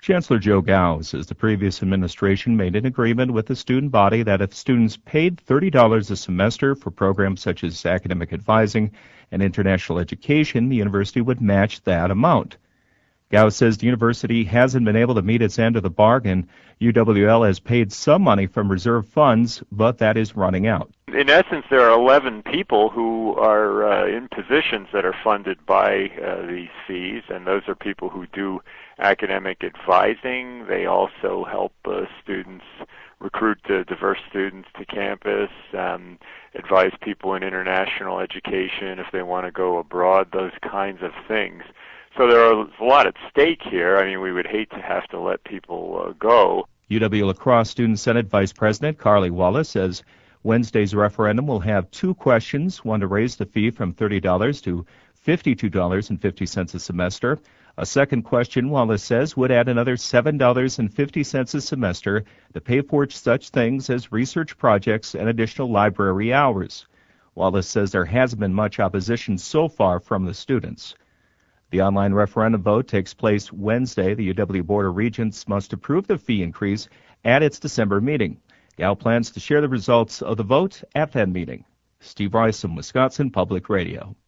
Chancellor Joe Gao says the previous administration made an agreement with the student body that if students paid $30 a semester for programs such as academic advising and international education, the university would match that amount. Gao says the university hasn't been able to meet its end of the bargain. UWL has paid some money from reserve funds, but that is running out. In essence, there are 11 people who are in positions that are funded by these fees, and those are people who do academic advising. They also help students recruit diverse students to campus, advise people in international education if they want to go abroad, those kinds of things. So there are a lot at stake here. I mean, we would hate to have to let people go. UW-La Crosse Student Senate Vice President Carly Wallace says Wednesday's referendum will have two questions, one to raise the fee from $30 to $52.50 a semester. A second question, Wallace says, would add another $7.50 a semester to pay for such things as research projects and additional library hours. Wallace says there hasn't been much opposition so far from the students. The online referendum vote takes place Wednesday. The UW Board of Regents must approve the fee increase at its December meeting. Gao plans to share the results of the vote at that meeting. Steve Rice, Wisconsin Public Radio.